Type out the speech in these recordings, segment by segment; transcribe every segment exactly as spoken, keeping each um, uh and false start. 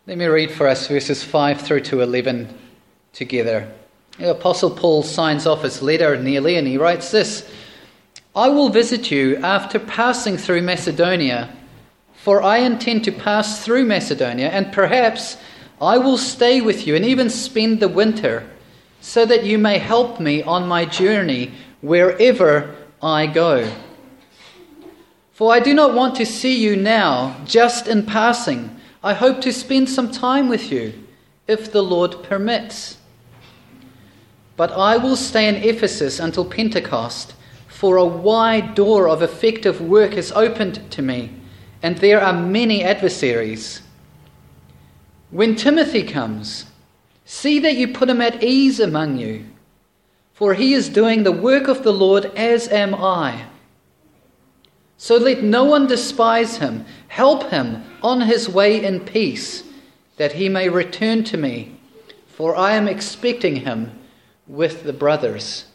Let me read for us verses five through to eleven together. The Apostle Paul signs off his letter nearly, and he writes this: I will visit you after passing through Macedonia, for I intend to pass through Macedonia, and perhaps I will stay with you and even spend the winter, so that you may help me on my journey wherever I go. For I do not want to see you now, just in passing. I hope to spend some time with you, if the Lord permits. But I will stay in Ephesus until Pentecost, for a wide door of effective work is opened to me, and there are many adversaries. When Timothy comes, see that you put him at ease among you, for he is doing the work of the Lord, as am I. So let no one despise him. Help him on his way in peace, that he may return to me, for I am expecting him with the brothers.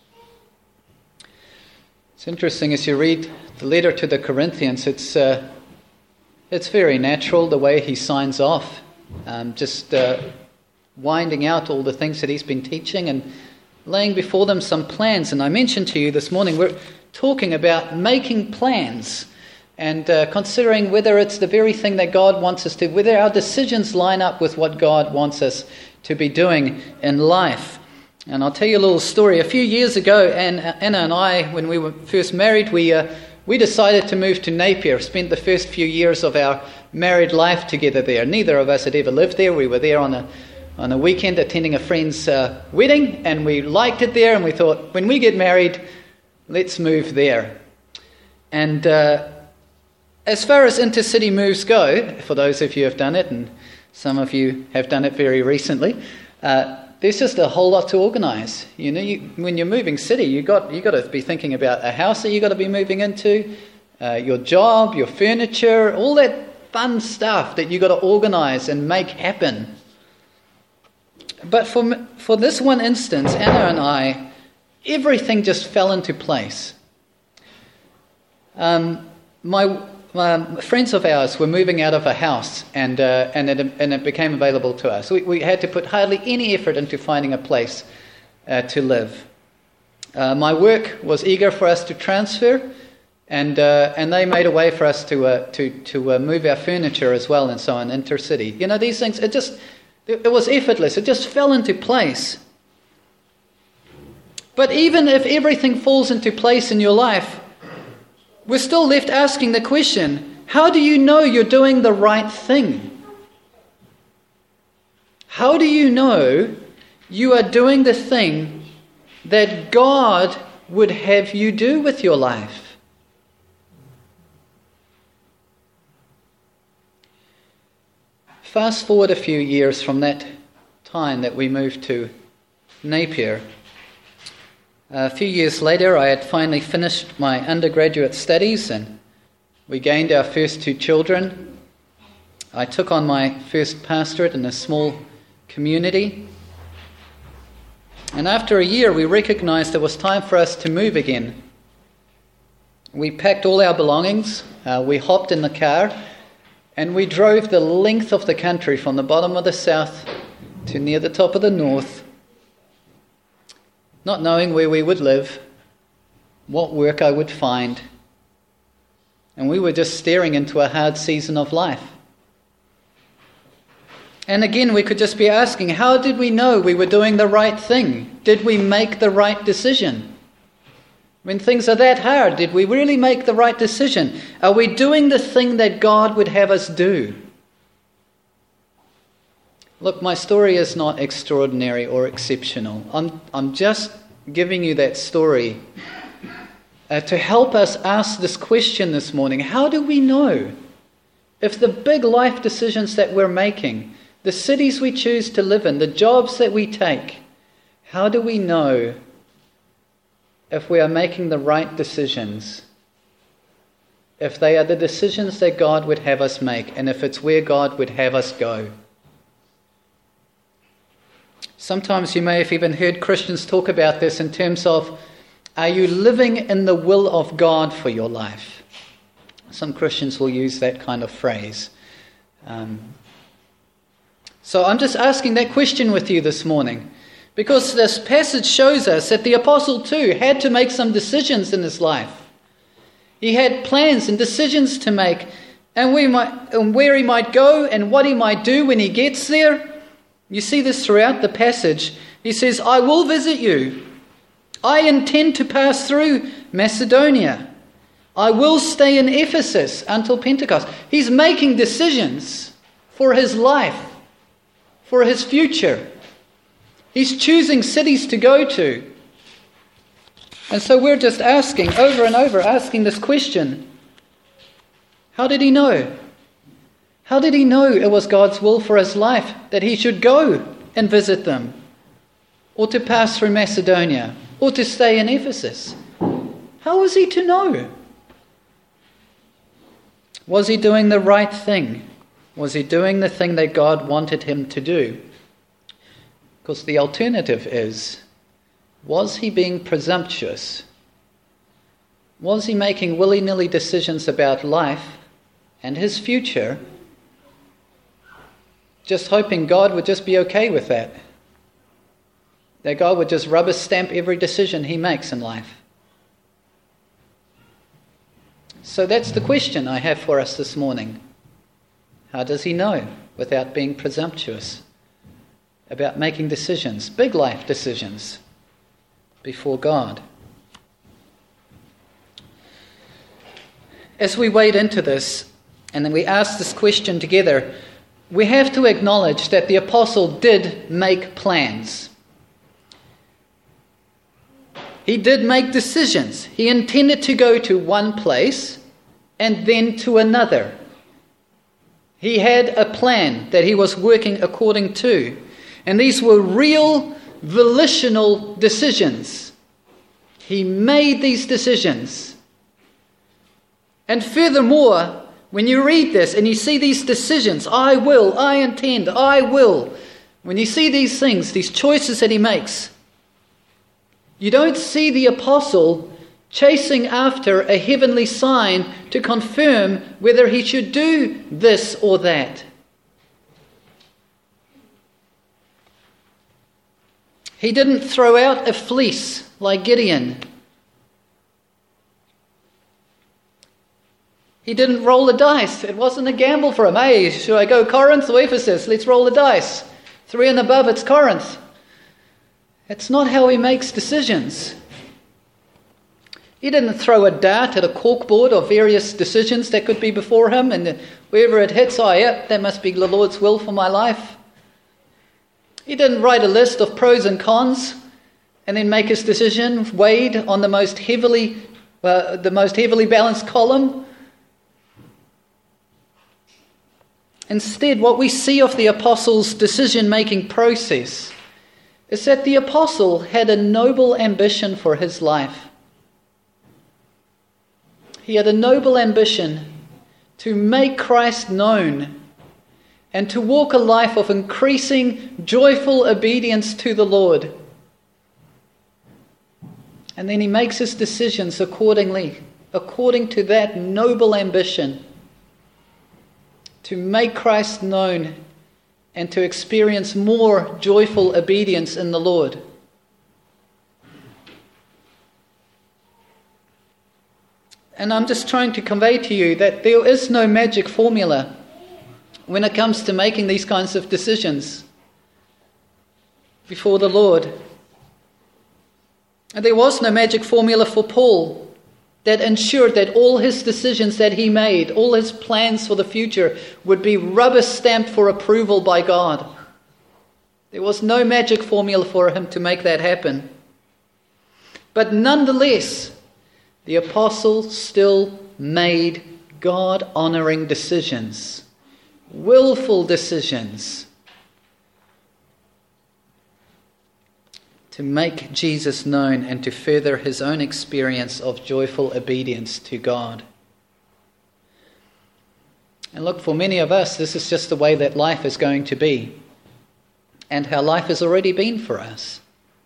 It's interesting as you read the letter to the Corinthians, it's uh, it's very natural the way he signs off, um, just uh, winding out all the things that he's been teaching and laying before them some plans. And I mentioned to you this morning, we're talking about making plans and uh, considering whether it's the very thing that God wants us to, whether our decisions line up with what God wants us to be doing in life. And I'll tell you a little story. A few years ago, Anna and I, when we were first married, we uh, we decided to move to Napier, spent the first few years of our married life together there. Neither of us had ever lived there. We were there on a on a weekend attending a friend's uh, wedding, and we liked it there, and we thought, when we get married, let's move there. And uh, as far as intercity moves go, for those of you who have done it, and some of you have done it very recently, uh, there's just a whole lot to organise. You know, you, when you're moving city, you got you got to be thinking about a house that you got to be moving into, uh, your job, your furniture, all that fun stuff that you got to organise and make happen. But for for this one instance, Anna and I, everything just fell into place. Um, my um, friends of ours were moving out of a house, and uh, and it and it became available to us. We, we had to put hardly any effort into finding a place uh, to live. Uh, my work was eager for us to transfer, and uh, and they made a way for us to uh, to to uh, move our furniture as well, and so on, intercity. You know, these things. It just it was effortless. It just fell into place. But even if everything falls into place in your life, we're still left asking the question, how do you know you're doing the right thing? How do you know you are doing the thing that God would have you do with your life? Fast forward a few years from that time that we moved to Napier. A few years later, I had finally finished my undergraduate studies, and we gained our first two children. I took on my first pastorate in a small community. And after a year, we recognized it was time for us to move again. We packed all our belongings, uh, we hopped in the car, and we drove the length of the country from the bottom of the south to near the top of the north, not knowing where we would live, what work I would find. And we were just staring into a hard season of life. And again, we could just be asking, how did we know we were doing the right thing? Did we make the right decision? When things are that hard, did we really make the right decision? Are we doing the thing that God would have us do? Look, my story is not extraordinary or exceptional. I'm, I'm just giving you that story uh, to help us ask this question this morning. How do we know if the big life decisions that we're making, the cities we choose to live in, the jobs that we take, how do we know if we are making the right decisions? If they are the decisions that God would have us make, and if it's where God would have us go? Sometimes you may have even heard Christians talk about this in terms of, are you living in the will of God for your life? Some Christians will use that kind of phrase. Um, So I'm just asking that question with you this morning, because this passage shows us that the apostle too had to make some decisions in his life. He had plans and decisions to make, and, we might, and where he might go and what he might do when he gets there. You see this throughout the passage. He says, I will visit you. I intend to pass through Macedonia. I will stay in Ephesus until Pentecost. He's making decisions for his life, for his future. He's choosing cities to go to. And so we're just asking, over and over, asking this question. How did he know? How did he know it was God's will for his life that he should go and visit them? Or to pass through Macedonia? Or to stay in Ephesus? How was he to know? Was he doing the right thing? Was he doing the thing that God wanted him to do? Because the alternative is, was he being presumptuous? Was he making willy-nilly decisions about life and his future, just hoping God would just be okay with that? That God would just rubber stamp every decision he makes in life? So that's the question I have for us this morning. How does he know without being presumptuous about making decisions, big life decisions, before God? As we wade into this, and then we ask this question together, we have to acknowledge that the apostle did make plans. He did make decisions. He intended to go to one place and then to another. He had a plan that he was working according to. And these were real volitional decisions. He made these decisions. And furthermore, when you read this and you see these decisions, I will, I intend, I will. When you see these things, these choices that he makes, you don't see the apostle chasing after a heavenly sign to confirm whether he should do this or that. He didn't throw out a fleece like Gideon. He didn't roll the dice. It wasn't a gamble for him. Hey, should I go Corinth or Ephesus? Let's roll the dice. Three and above, it's Corinth. It's not how he makes decisions. He didn't throw a dart at a corkboard of various decisions that could be before him, and wherever it hits, oh, yep, that must be the Lord's will for my life. He didn't write a list of pros and cons and then make his decision weighed on the most heavily, uh, the most heavily balanced column. Instead, what we see of the apostle's decision-making process is that the apostle had a noble ambition for his life. He had a noble ambition to make Christ known and to walk a life of increasing joyful obedience to the Lord. And then he makes his decisions accordingly, according to that noble ambition, to make Christ known and to experience more joyful obedience in the Lord. And I'm just trying to convey to you that there is no magic formula when it comes to making these kinds of decisions before the Lord. And there was no magic formula for Paul that ensured that all his decisions that he made, all his plans for the future, would be rubber stamped for approval by God. There was no magic formula for him to make that happen. But nonetheless, the apostle still made God-honoring decisions, willful decisions, to make Jesus known and to further his own experience of joyful obedience to God. And look, for many of us, this is just the way that life is going to be, and how life has already been for us.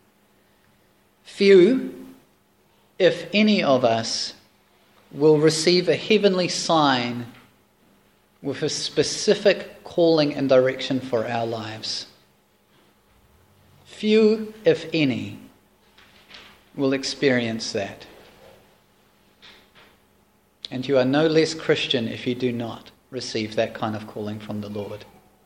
Few, if any of us, will receive a heavenly sign with a specific calling and direction for our lives. Few, if any, will experience that. And you are no less Christian if you do not receive that kind of calling from the Lord.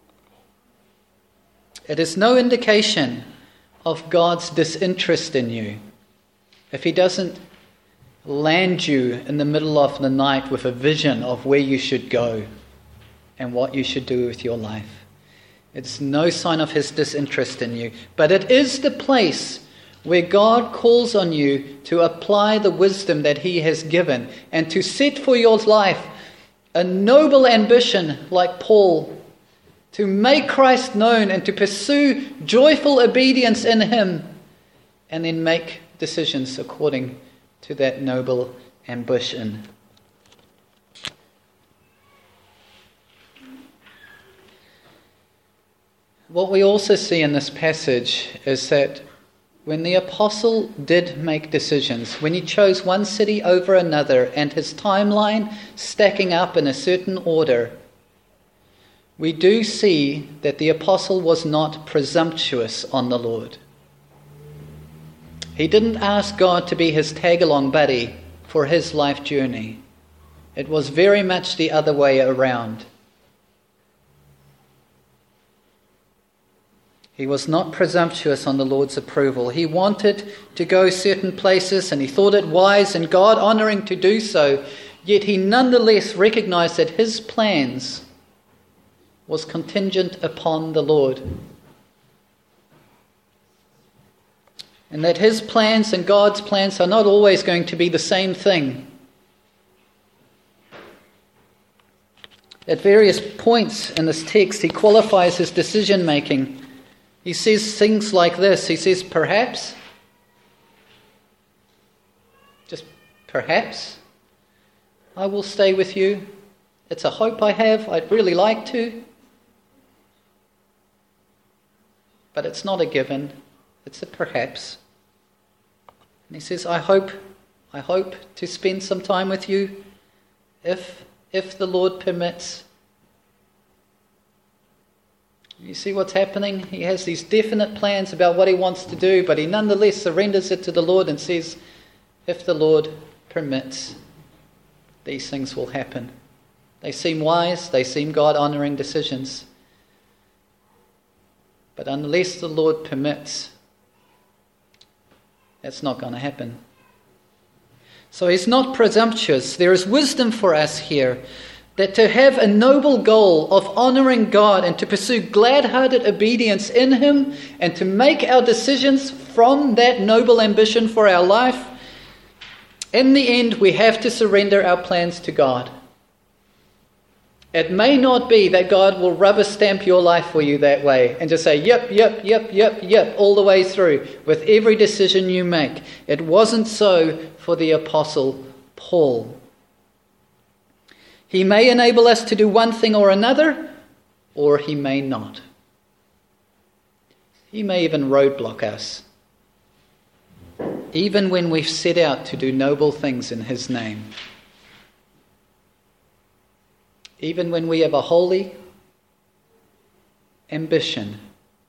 It is no indication of God's disinterest in you if He doesn't land you in the middle of the night with a vision of where you should go and what you should do with your life. It's no sign of His disinterest in you, but it is the place where God calls on you to apply the wisdom that He has given and to set for your life a noble ambition like Paul, to make Christ known and to pursue joyful obedience in Him, and then make decisions according to that noble ambition. What we also see in this passage is that when the apostle did make decisions, when he chose one city over another and his timeline stacking up in a certain order, we do see that the apostle was not presumptuous on the Lord. He didn't ask God to be his tag-along buddy for his life journey. It was very much the other way around. He was not presumptuous on the Lord's approval. He wanted to go certain places and he thought it wise and God-honouring to do so, yet he nonetheless recognized that his plans was contingent upon the Lord. And that his plans and God's plans are not always going to be the same thing. At various points in this text, he qualifies his decision-making. He says things like this. He says, perhaps, just perhaps, I will stay with you. It's a hope I have. I'd really like to. But it's not a given. It's a perhaps. And he says, I hope, I hope to spend some time with you if, if the Lord permits. You see what's happening? He has these definite plans about what he wants to do, but he nonetheless surrenders it to the Lord and says, if the Lord permits, these things will happen. They seem wise, they seem God-honouring decisions. But unless the Lord permits, that's not going to happen. So he's not presumptuous. There is wisdom for us here, that to have a noble goal of honouring God and to pursue glad-hearted obedience in Him and to make our decisions from that noble ambition for our life, in the end we have to surrender our plans to God. It may not be that God will rubber stamp your life for you that way and just say, yep, yep, yep, yep, yep, all the way through with every decision you make. It wasn't so for the Apostle Paul. He may enable us to do one thing or another, or he may not. He may even roadblock us, even when we've set out to do noble things in his name. Even when we have a holy ambition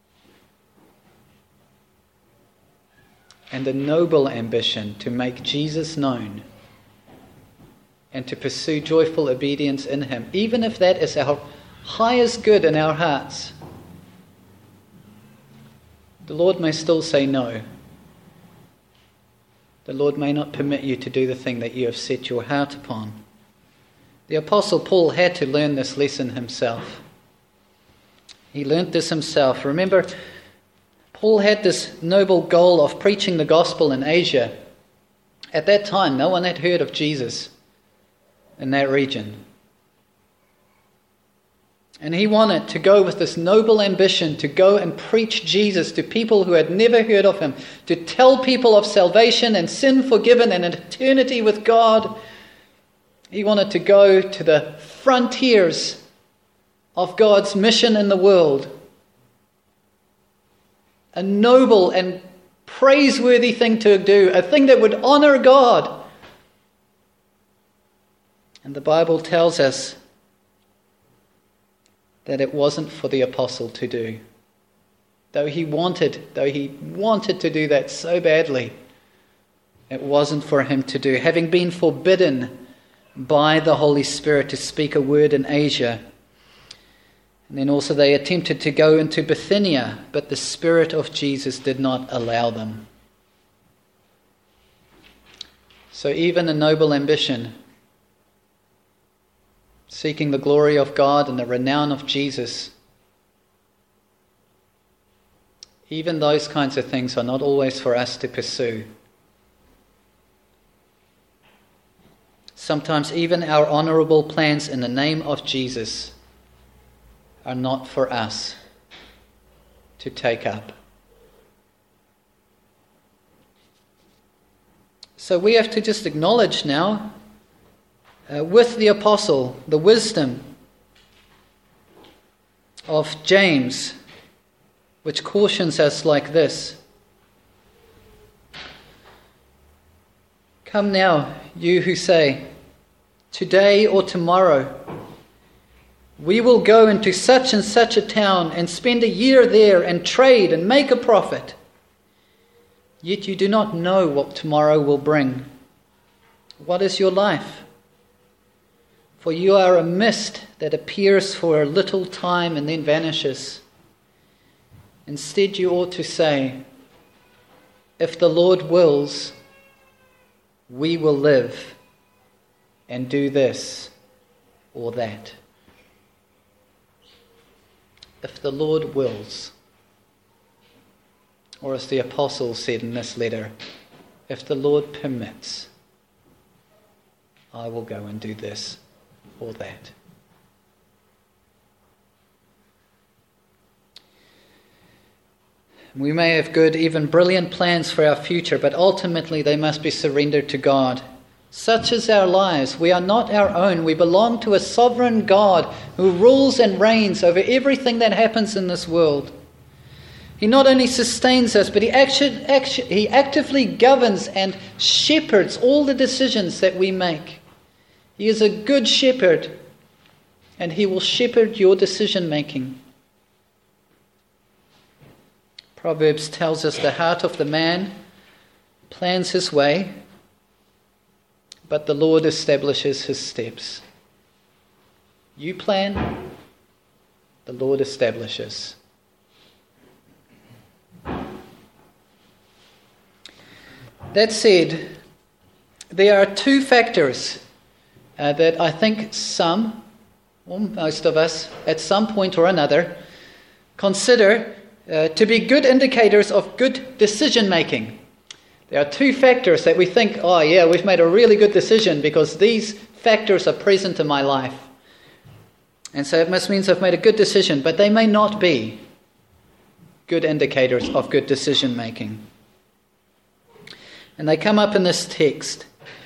and a noble ambition to make Jesus known and to pursue joyful obedience in Him, even if that is our highest good in our hearts, the Lord may still say no. The Lord may not permit you to do the thing that you have set your heart upon. The Apostle Paul had to learn this lesson himself. He learnt this himself. Remember, Paul had this noble goal of preaching the gospel in Asia. At that time, no one had heard of Jesus in that region. And he wanted to go with this noble ambition to go and preach Jesus to people who had never heard of Him, to tell people of salvation and sin forgiven and an eternity with God. He wanted to go to the frontiers of God's mission in the world. A noble and praiseworthy thing to do, a thing that would honor God. And the Bible tells us that it wasn't for the apostle to do. Though he wanted, though he wanted to do that so badly, it wasn't for him to do. Having been forbidden by the Holy Spirit to speak a word in Asia. And then also they attempted to go into Bithynia, but the Spirit of Jesus did not allow them. So even a noble ambition, seeking the glory of God and the renown of Jesus, even those kinds of things are not always for us to pursue. Sometimes even our honourable plans in the name of Jesus are not for us to take up. So we have to just acknowledge now, uh, with the apostle, the wisdom of James, which cautions us like this. Come now, you who say, today or tomorrow, we will go into such and such a town and spend a year there and trade and make a profit. Yet you do not know what tomorrow will bring. What is your life? For you are a mist that appears for a little time and then vanishes. Instead, you ought to say, if the Lord wills, we will live and do this or that. If the Lord wills. Or as the apostle said in this letter, if the Lord permits, I will go and do this or that. We may have good, even brilliant plans for our future, but ultimately they must be surrendered to God. Such is our lives. We are not our own. We belong to a sovereign God who rules and reigns over everything that happens in this world. He not only sustains us, but he, actually, actually, he actively governs and shepherds all the decisions that we make. He is a good shepherd, and he will shepherd your decision making. Proverbs tells us the heart of the man plans his way, but the Lord establishes his steps. You plan, the Lord establishes. That said, there are two factors uh, that I think some, or most of us, at some point or another, consider uh, to be good indicators of good decision making. There are two factors that we think, oh yeah, we've made a really good decision because these factors are present in my life. And so it must mean I've made a good decision, but they may not be good indicators of good decision making. And they come up in this text.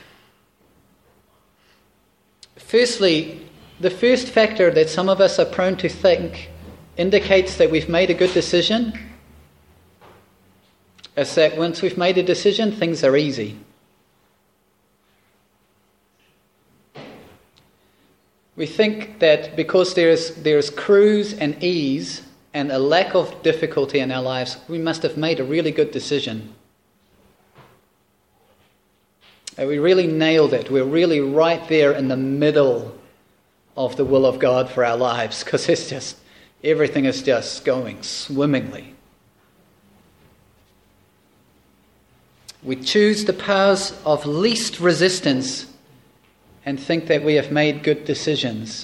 Firstly, the first factor that some of us are prone to think indicates that we've made a good decision is that once we've made a decision, things are easy. We think that because there's there's cruise and ease and a lack of difficulty in our lives, we must have made a really good decision. And we really nailed it. We're really right there in the middle of the will of God for our lives, because it's just, everything is just going swimmingly. We choose the paths of least resistance and think that we have made good decisions.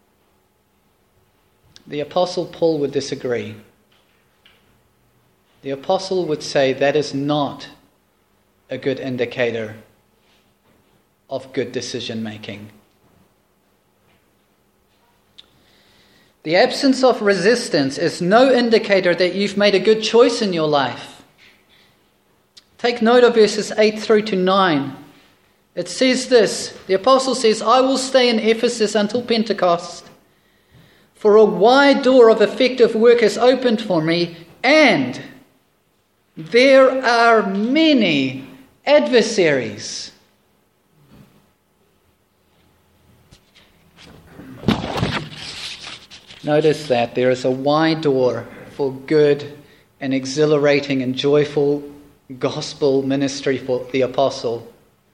The Apostle Paul would disagree. The Apostle would say that is not a good indicator of good decision making. The absence of resistance is no indicator that you've made a good choice in your life. Take note of verses eight through to nine. It says this, the apostle says, I will stay in Ephesus until Pentecost, for a wide door of effective work is opened for me, and there are many adversaries. Notice that there is a wide door for good and exhilarating and joyful gospel ministry for the apostle.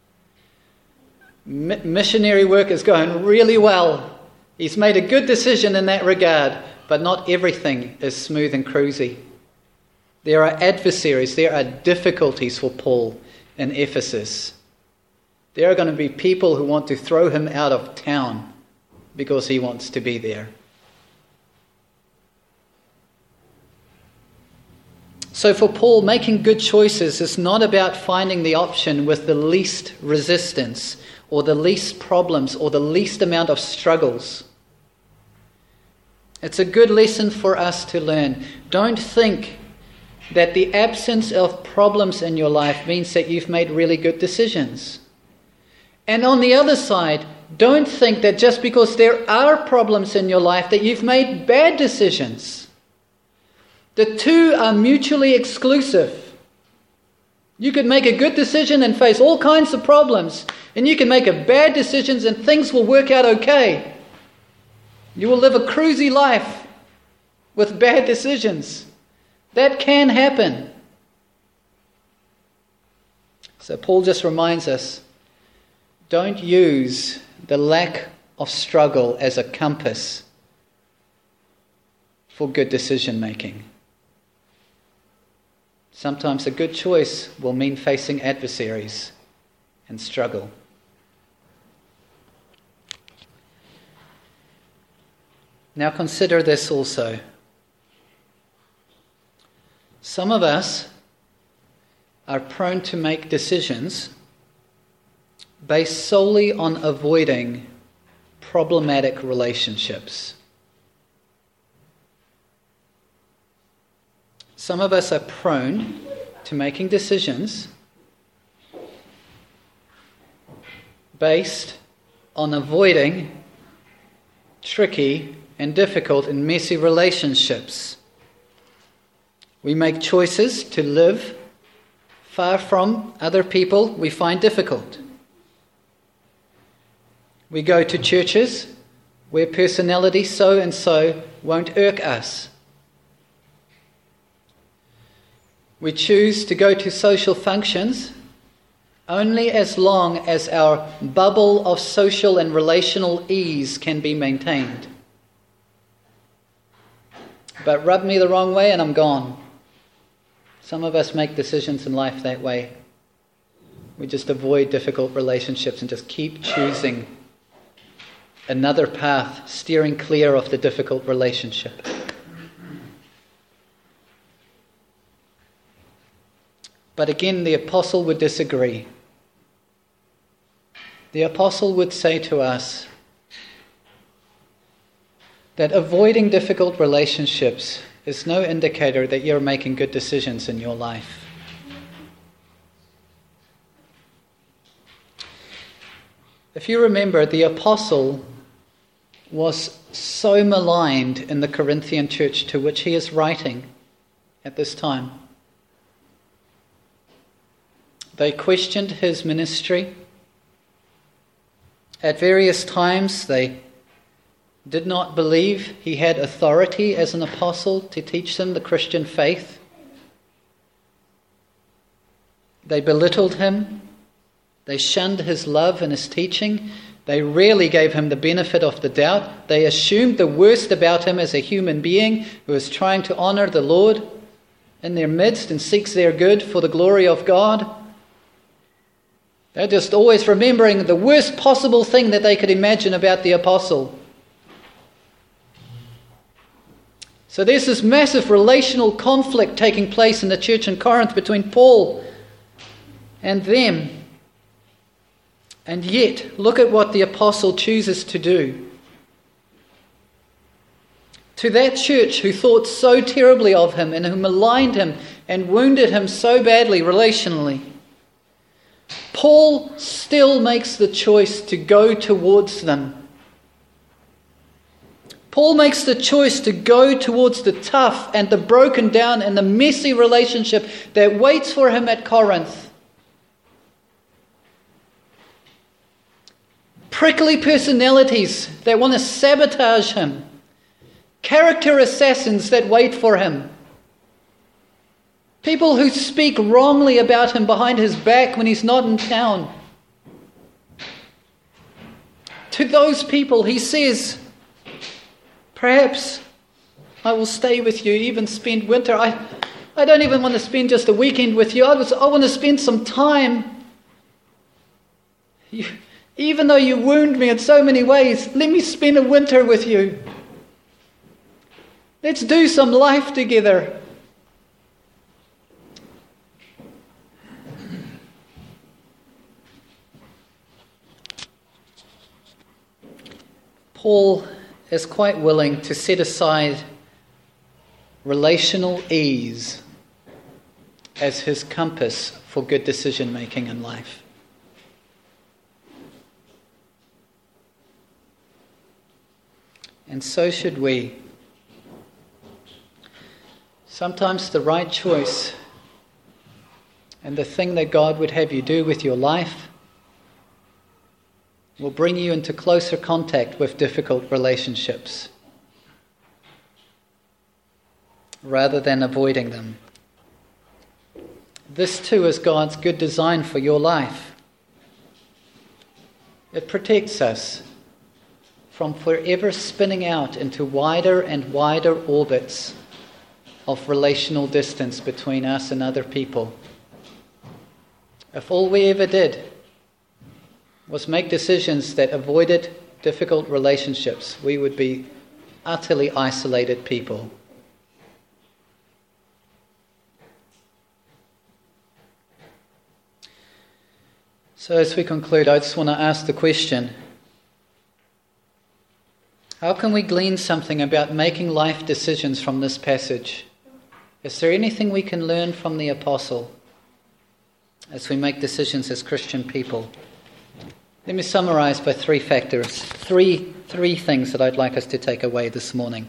Mi- missionary work is going really well. He's made a good decision in that regard, but not everything is smooth and cruisy. There are adversaries, there are difficulties for Paul in Ephesus. There are going to be people who want to throw him out of town because he wants to be there. So for Paul, making good choices is not about finding the option with the least resistance or the least problems or the least amount of struggles. It's a good lesson for us to learn. Don't think that the absence of problems in your life means that you've made really good decisions. And on the other side, don't think that just because there are problems in your life that you've made bad decisions. The two are mutually exclusive. You could make a good decision and face all kinds of problems, and you can make a bad decision and things will work out okay. You will live a cruisy life with bad decisions. That can happen. So Paul just reminds us, don't use the lack of struggle as a compass for good decision making. Sometimes a good choice will mean facing adversaries and struggle. Now consider this also. Some of us are prone to make decisions based solely on avoiding problematic relationships. Some of us are prone to making decisions based on avoiding tricky and difficult and messy relationships. We make choices to live far from other people we find difficult. We go to churches where personality so and so won't irk us. We choose to go to social functions only as long as our bubble of social and relational ease can be maintained. But rub me the wrong way and I'm gone. Some of us make decisions in life that way. We just avoid difficult relationships and just keep choosing another path, steering clear of the difficult relationship. But again, the apostle would disagree. The apostle would say to us that avoiding difficult relationships is no indicator that you're making good decisions in your life. If you remember, the apostle was so maligned in the Corinthian church to which he is writing at this time. They questioned his ministry. At various times, they did not believe he had authority as an apostle to teach them the Christian faith. They belittled him. They shunned his love and his teaching. They rarely gave him the benefit of the doubt. They assumed the worst about him as a human being who is trying to honor the Lord in their midst and seeks their good for the glory of God. They're just always remembering the worst possible thing that they could imagine about the apostle. So there's this massive relational conflict taking place in the church in Corinth between Paul and them. And yet, look at what the apostle chooses to do. To that church who thought so terribly of him and who maligned him and wounded him so badly relationally, Paul still makes the choice to go towards them. Paul makes the choice to go towards the tough and the broken down and the messy relationship that waits for him at Corinth. Prickly personalities that want to sabotage him. character assassins that wait for him. People who speak wrongly about him behind his back when he's not in town. To those people he says, perhaps I will stay with you, even spend winter. I, I don't even want to spend just a weekend with you. I, was, I want to spend some time. You, even though you wound me in so many ways, let me spend a winter with you. Let's do some life together. Paul is quite willing to set aside relational ease as his compass for good decision making in life. And so should we. Sometimes the right choice and the thing that God would have you do with your life will bring you into closer contact with difficult relationships rather than avoiding them. This too is God's good design for your life. It protects us from forever spinning out into wider and wider orbits of relational distance between us and other people. If all we ever did was make decisions that avoided difficult relationships, we would be utterly isolated people. So as we conclude, I just want to ask the question, how can we glean something about making life decisions from this passage? Is there anything we can learn from the apostle as we make decisions as Christian people? Let me summarize by three factors, three, three things that I'd like us to take away this morning.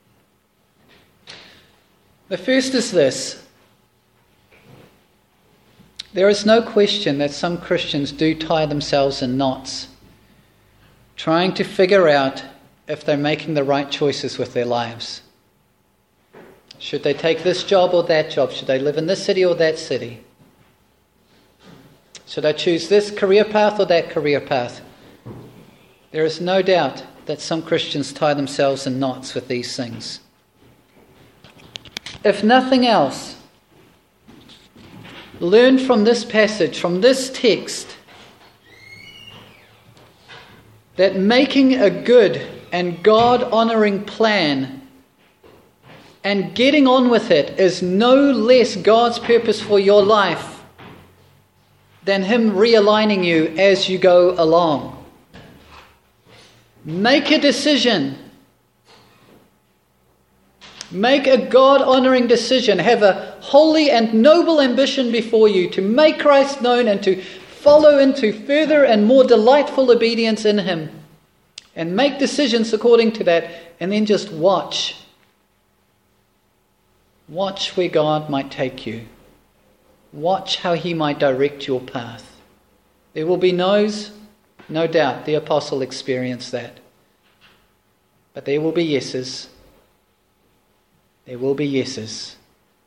The first is this. There is no question that some Christians do tie themselves in knots, trying to figure out if they're making the right choices with their lives. Should they take this job or that job? Should they live in this city or that city? Should I choose this career path or that career path? There is no doubt that some Christians tie themselves in knots with these things. If nothing else, learn from this passage, from this text, that making a good and God-honoring plan and getting on with it is no less God's purpose for your life than Him realigning you as you go along. Make a decision. Make a God-honoring decision. Have a holy and noble ambition before you to make Christ known and to follow into further and more delightful obedience in Him. And make decisions according to that, and then just watch. Watch where God might take you. Watch how He might direct your path. There will be no's, no doubt. The apostle experienced that. But there will be yeses. There will be yeses.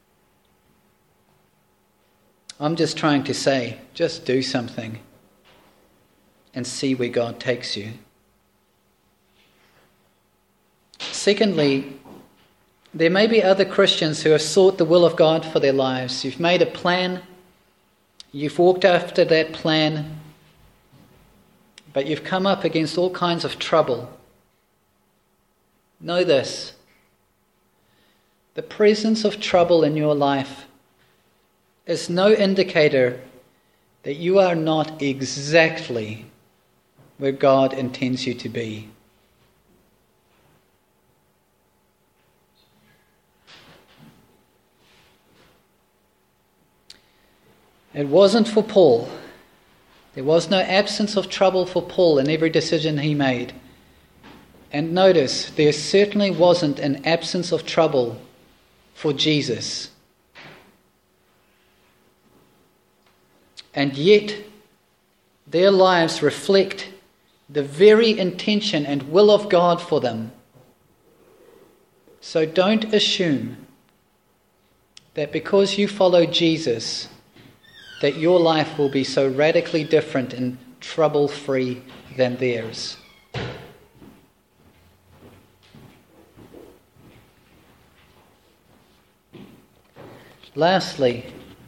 I'm just trying to say, just do something and see where God takes you. Secondly, there may be other Christians who have sought the will of God for their lives. You've made a plan, you've walked after that plan, but you've come up against all kinds of trouble. Know this. The presence of trouble in your life is no indicator that you are not exactly where God intends you to be. It wasn't for Paul. There was no absence of trouble for Paul in every decision he made. And notice, there certainly wasn't an absence of trouble for Jesus. And yet, their lives reflect the very intention and will of God for them. So don't assume that because you follow Jesus, that your life will be so radically different and trouble-free than theirs. Lastly,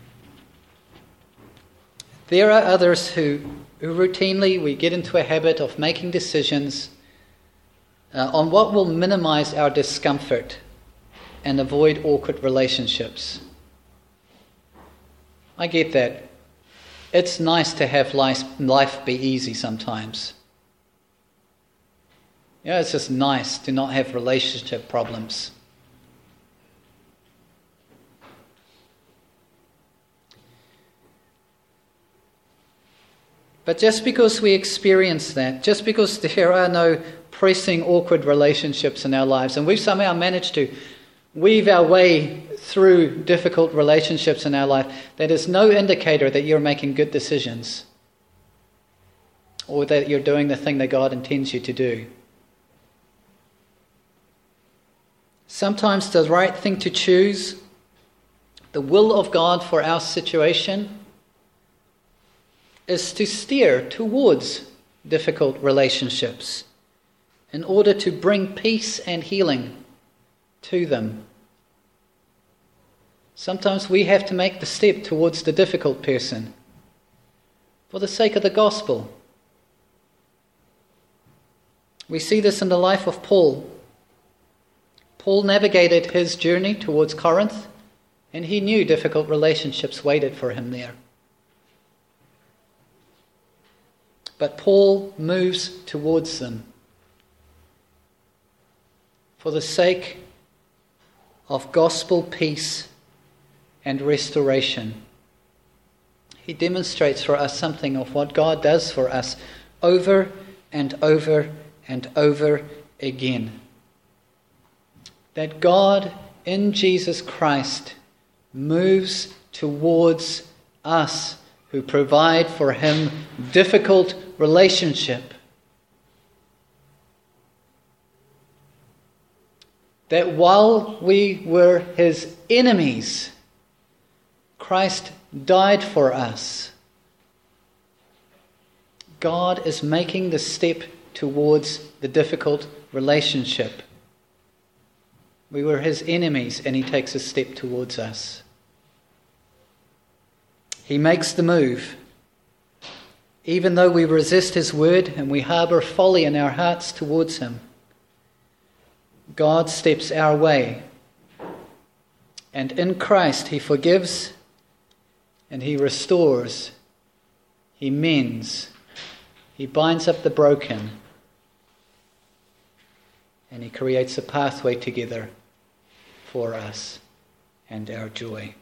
there are others who, who routinely we get into a habit of making decisions uh, on what will minimize our discomfort and avoid awkward relationships. I get that. It's nice to have life, life be easy sometimes. Yeah, it's just nice to not have relationship problems. But just because we experience that, just because there are no pressing, awkward relationships in our lives, and we've somehow managed to weave our way through difficult relationships in our life, that is no indicator that you're making good decisions or that you're doing the thing that God intends you to do. Sometimes the right thing to choose, the will of God for our situation, is to steer towards difficult relationships in order to bring peace and healing to them. Sometimes we have to make the step towards the difficult person for the sake of the gospel. We see this in the life of Paul. Paul navigated his journey towards Corinth, and he knew difficult relationships waited for him there. But Paul moves towards them for the sake of gospel peace and restoration. He demonstrates for us something of what God does for us over and over and over again. That God in Jesus Christ moves towards us who provide for him difficult relationship. That while we were his enemies, Christ died for us. God is making the step towards the difficult relationship. We were his enemies, and he takes a step towards us. He makes the move. Even though we resist his word and we harbour folly in our hearts towards him, God steps our way. And in Christ he forgives and he restores, he mends, he binds up the broken, and he creates a pathway together for us and our joy.